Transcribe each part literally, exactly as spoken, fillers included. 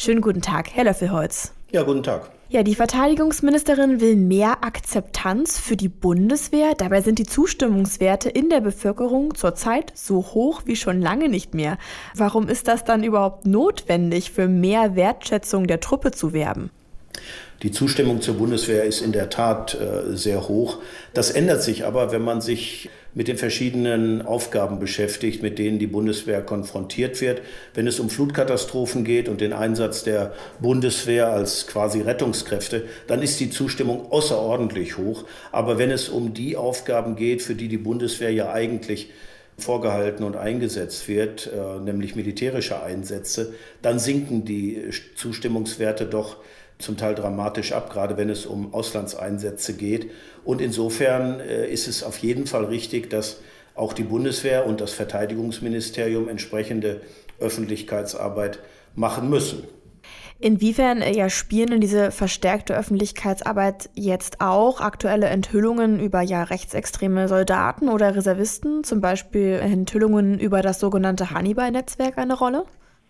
Schönen guten Tag, Herr Löffelholz. Ja, guten Tag. Ja, die Verteidigungsministerin will mehr Akzeptanz für die Bundeswehr. Dabei sind die Zustimmungswerte in der Bevölkerung zurzeit so hoch wie schon lange nicht mehr. Warum ist das dann überhaupt notwendig, für mehr Wertschätzung der Truppe zu werben? Die Zustimmung zur Bundeswehr ist in der Tat äh, sehr hoch. Das ändert sich aber, wenn man sich mit den verschiedenen Aufgaben beschäftigt, mit denen die Bundeswehr konfrontiert wird. Wenn es um Flutkatastrophen geht und den Einsatz der Bundeswehr als quasi Rettungskräfte, dann ist die Zustimmung außerordentlich hoch. Aber wenn es um die Aufgaben geht, für die die Bundeswehr ja eigentlich vorgehalten und eingesetzt wird, äh, nämlich militärische Einsätze, dann sinken die Zustimmungswerte doch zum Teil dramatisch ab, gerade wenn es um Auslandseinsätze geht. Und insofern äh, ist es auf jeden Fall richtig, dass auch die Bundeswehr und das Verteidigungsministerium entsprechende Öffentlichkeitsarbeit machen müssen. Inwiefern ja, spielen denn diese verstärkte Öffentlichkeitsarbeit jetzt auch aktuelle Enthüllungen über ja, rechtsextreme Soldaten oder Reservisten, zum Beispiel Enthüllungen über das sogenannte Hannibal-Netzwerk, eine Rolle?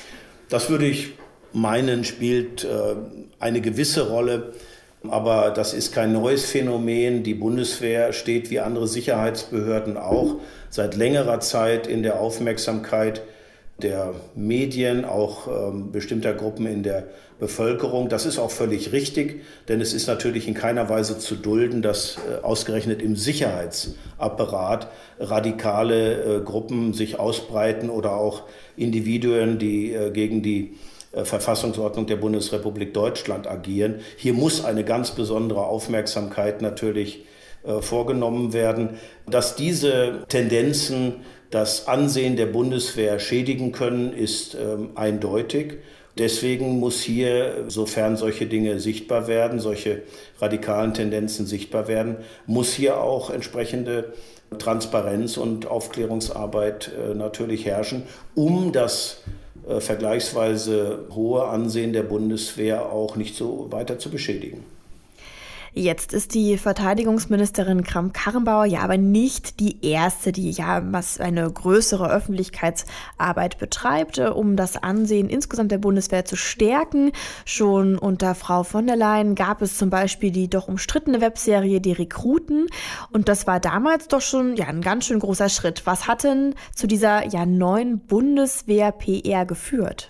Das würde ich meinen, spielt äh, eine gewisse Rolle, aber das ist kein neues Phänomen. Die Bundeswehr steht wie andere Sicherheitsbehörden auch seit längerer Zeit in der Aufmerksamkeit der Medien, auch ähm, bestimmter Gruppen in der Bevölkerung. Das ist auch völlig richtig, denn es ist natürlich in keiner Weise zu dulden, dass äh, ausgerechnet im Sicherheitsapparat radikale äh, Gruppen sich ausbreiten oder auch Individuen, die äh, gegen die Verfassungsordnung der Bundesrepublik Deutschland agieren. Hier muss eine ganz besondere Aufmerksamkeit natürlich äh, vorgenommen werden, dass diese Tendenzen das Ansehen der Bundeswehr schädigen können, ist ähm, eindeutig. Deswegen muss hier, sofern solche Dinge sichtbar werden, solche radikalen Tendenzen sichtbar werden, muss hier auch entsprechende Transparenz und Aufklärungsarbeit äh, natürlich herrschen, um das Äh, vergleichsweise hohe Ansehen der Bundeswehr auch nicht so weiter zu beschädigen. Jetzt ist die Verteidigungsministerin Kramp-Karrenbauer ja aber nicht die erste, die ja was eine größere Öffentlichkeitsarbeit betreibt, um das Ansehen insgesamt der Bundeswehr zu stärken. Schon unter Frau von der Leyen gab es zum Beispiel die doch umstrittene Webserie Die Rekruten. Und das war damals doch schon ja ein ganz schön großer Schritt. Was hat denn zu dieser ja neuen Bundeswehr-P R geführt?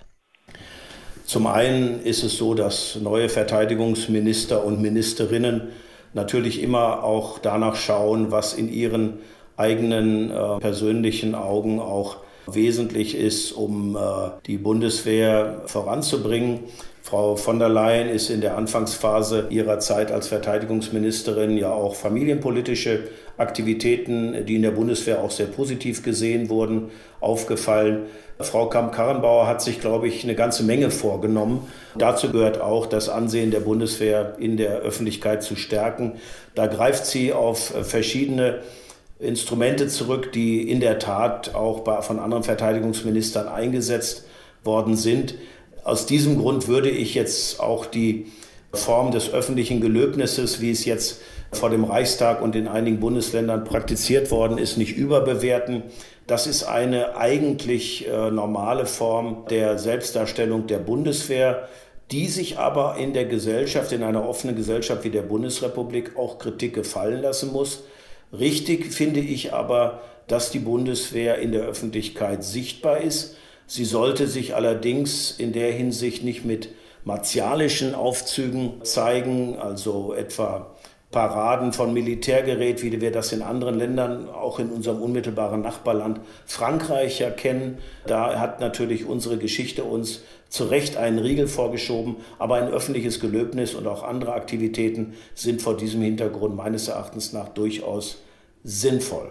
Zum einen ist es so, dass neue Verteidigungsminister und Ministerinnen natürlich immer auch danach schauen, was in ihren eigenen äh, persönlichen Augen auch wesentlich ist, um äh, die Bundeswehr voranzubringen. Frau von der Leyen ist in der Anfangsphase ihrer Zeit als Verteidigungsministerin ja auch familienpolitische Aktivitäten, die in der Bundeswehr auch sehr positiv gesehen wurden, aufgefallen. Frau Kramp-Karrenbauer hat sich, glaube ich, eine ganze Menge vorgenommen. Dazu gehört auch, das Ansehen der Bundeswehr in der Öffentlichkeit zu stärken. Da greift sie auf verschiedene Instrumente zurück, die in der Tat auch bei, von anderen Verteidigungsministern eingesetzt worden sind. Aus diesem Grund würde ich jetzt auch die Form des öffentlichen Gelöbnisses, wie es jetzt vor dem Reichstag und in einigen Bundesländern praktiziert worden ist, nicht überbewerten. Das ist eine eigentlich äh, normale Form der Selbstdarstellung der Bundeswehr, die sich aber in der Gesellschaft, in einer offenen Gesellschaft wie der Bundesrepublik auch Kritik gefallen lassen muss. Richtig finde ich aber, dass die Bundeswehr in der Öffentlichkeit sichtbar ist. Sie sollte sich allerdings in der Hinsicht nicht mit martialischen Aufzügen zeigen, also etwa Paraden von Militärgerät, wie wir das in anderen Ländern, auch in unserem unmittelbaren Nachbarland Frankreich ja kennen. Da hat natürlich unsere Geschichte uns zu Recht einen Riegel vorgeschoben, aber ein öffentliches Gelöbnis und auch andere Aktivitäten sind vor diesem Hintergrund meines Erachtens nach durchaus sinnvoll.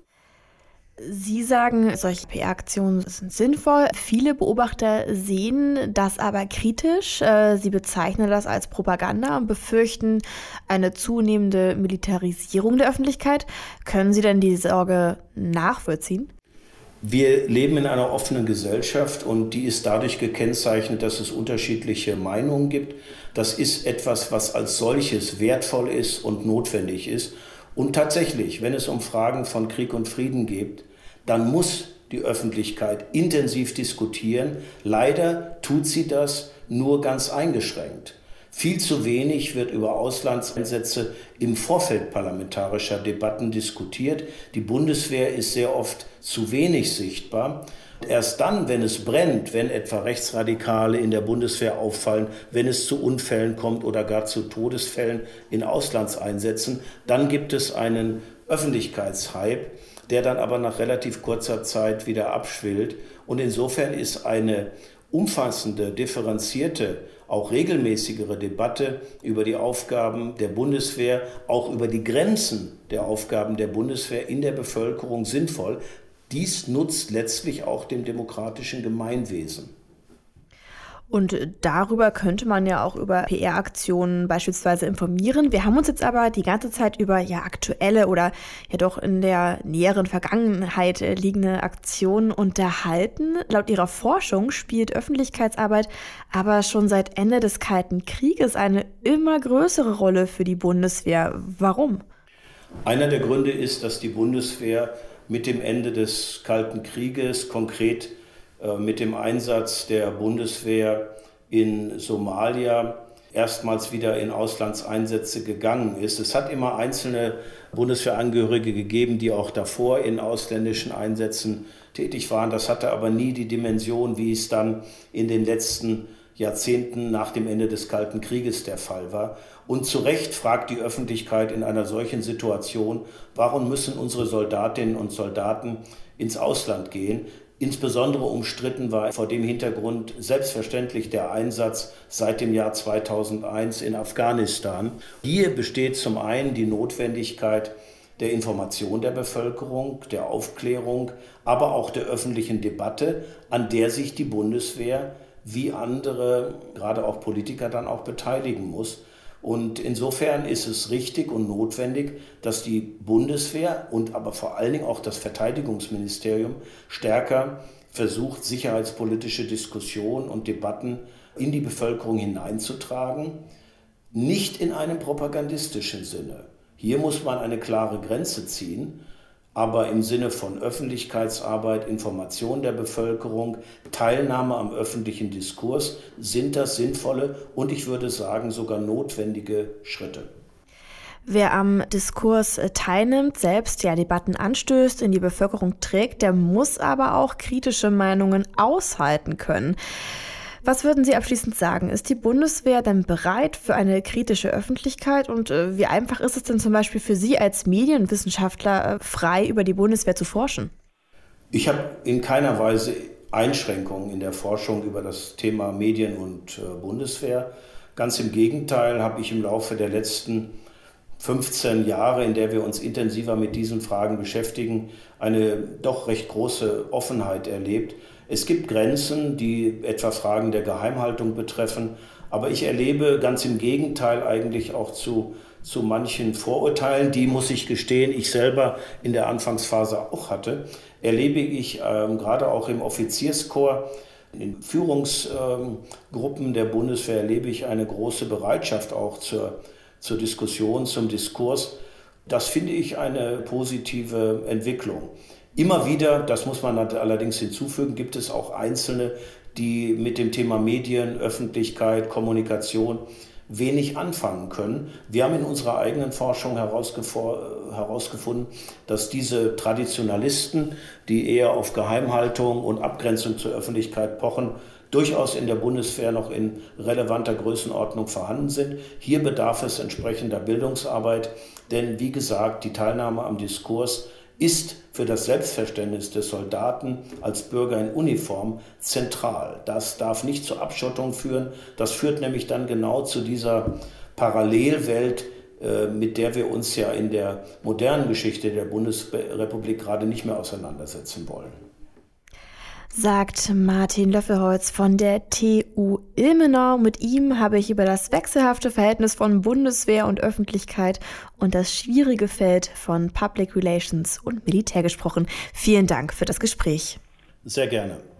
Sie sagen, solche P R-Aktionen sind sinnvoll. Viele Beobachter sehen das aber kritisch. Sie bezeichnen das als Propaganda und befürchten eine zunehmende Militarisierung der Öffentlichkeit. Können Sie denn die Sorge nachvollziehen? Wir leben in einer offenen Gesellschaft und die ist dadurch gekennzeichnet, dass es unterschiedliche Meinungen gibt. Das ist etwas, was als solches wertvoll ist und notwendig ist. Und tatsächlich, wenn es um Fragen von Krieg und Frieden geht, dann muss die Öffentlichkeit intensiv diskutieren. Leider tut sie das nur ganz eingeschränkt. Viel zu wenig wird über Auslandseinsätze im Vorfeld parlamentarischer Debatten diskutiert. Die Bundeswehr ist sehr oft zu wenig sichtbar. Erst dann, wenn es brennt, wenn etwa Rechtsradikale in der Bundeswehr auffallen, wenn es zu Unfällen kommt oder gar zu Todesfällen in Auslandseinsätzen, dann gibt es einen Öffentlichkeitshype, der dann aber nach relativ kurzer Zeit wieder abschwillt. Und insofern ist eine umfassende, differenzierte, auch regelmäßigere Debatte über die Aufgaben der Bundeswehr, auch über die Grenzen der Aufgaben der Bundeswehr in der Bevölkerung sinnvoll. Dies nutzt letztlich auch dem demokratischen Gemeinwesen. Und darüber könnte man ja auch über P R-Aktionen beispielsweise informieren. Wir haben uns jetzt aber die ganze Zeit über ja aktuelle oder ja doch in der näheren Vergangenheit liegende Aktionen unterhalten. Laut Ihrer Forschung spielt Öffentlichkeitsarbeit aber schon seit Ende des Kalten Krieges eine immer größere Rolle für die Bundeswehr. Warum? Einer der Gründe ist, dass die Bundeswehr mit dem Ende des Kalten Krieges, konkret mit dem Einsatz der Bundeswehr in Somalia, erstmals wieder in Auslandseinsätze gegangen ist. Es hat immer einzelne Bundeswehrangehörige gegeben, die auch davor in ausländischen Einsätzen tätig waren. Das hatte aber nie die Dimension, wie es dann in den letzten Jahrzehnten nach dem Ende des Kalten Krieges der Fall war. Und zu Recht fragt die Öffentlichkeit in einer solchen Situation, warum müssen unsere Soldatinnen und Soldaten ins Ausland gehen? Insbesondere umstritten war vor dem Hintergrund selbstverständlich der Einsatz seit dem Jahr zweitausendeins in Afghanistan. Hier besteht zum einen die Notwendigkeit der Information der Bevölkerung, der Aufklärung, aber auch der öffentlichen Debatte, an der sich die Bundeswehr wie andere, gerade auch Politiker, dann auch beteiligen muss. Und insofern ist es richtig und notwendig, dass die Bundeswehr und aber vor allen Dingen auch das Verteidigungsministerium stärker versucht, sicherheitspolitische Diskussionen und Debatten in die Bevölkerung hineinzutragen, nicht in einem propagandistischen Sinne. Hier muss man eine klare Grenze ziehen, aber im Sinne von Öffentlichkeitsarbeit, Information der Bevölkerung, Teilnahme am öffentlichen Diskurs sind das sinnvolle und ich würde sagen sogar notwendige Schritte. Wer am Diskurs teilnimmt, selbst ja Debatten anstößt, in die Bevölkerung trägt, der muss aber auch kritische Meinungen aushalten können. Was würden Sie abschließend sagen? Ist die Bundeswehr denn bereit für eine kritische Öffentlichkeit? Und äh, wie einfach ist es denn zum Beispiel für Sie als Medienwissenschaftler, äh, frei über die Bundeswehr zu forschen? Ich habe in keiner Weise Einschränkungen in der Forschung über das Thema Medien und äh, Bundeswehr. Ganz im Gegenteil habe ich im Laufe der letzten fünfzehn Jahre, in der wir uns intensiver mit diesen Fragen beschäftigen, eine doch recht große Offenheit erlebt. Es gibt Grenzen, die etwa Fragen der Geheimhaltung betreffen, aber ich erlebe ganz im Gegenteil eigentlich auch zu, zu manchen Vorurteilen, die, muss ich gestehen, ich selber in der Anfangsphase auch hatte, erlebe ich ähm, gerade auch im Offizierskorps, in den Führungsgruppen ähm, der Bundeswehr erlebe ich eine große Bereitschaft auch zur, zur Diskussion, zum Diskurs. Das finde ich eine positive Entwicklung. Immer wieder, das muss man allerdings hinzufügen, gibt es auch Einzelne, die mit dem Thema Medien, Öffentlichkeit, Kommunikation wenig anfangen können. Wir haben in unserer eigenen Forschung herausgefunden, dass diese Traditionalisten, die eher auf Geheimhaltung und Abgrenzung zur Öffentlichkeit pochen, durchaus in der Bundeswehr noch in relevanter Größenordnung vorhanden sind. Hier bedarf es entsprechender Bildungsarbeit, denn wie gesagt, die Teilnahme am Diskurs ist für das Selbstverständnis des Soldaten als Bürger in Uniform zentral. Das darf nicht zur Abschottung führen. Das führt nämlich dann genau zu dieser Parallelwelt, mit der wir uns ja in der modernen Geschichte der Bundesrepublik gerade nicht mehr auseinandersetzen wollen. Sagt Martin Löffelholz von der T U Ilmenau. Mit ihm habe ich über das wechselhafte Verhältnis von Bundeswehr und Öffentlichkeit und das schwierige Feld von Public Relations und Militär gesprochen. Vielen Dank für das Gespräch. Sehr gerne.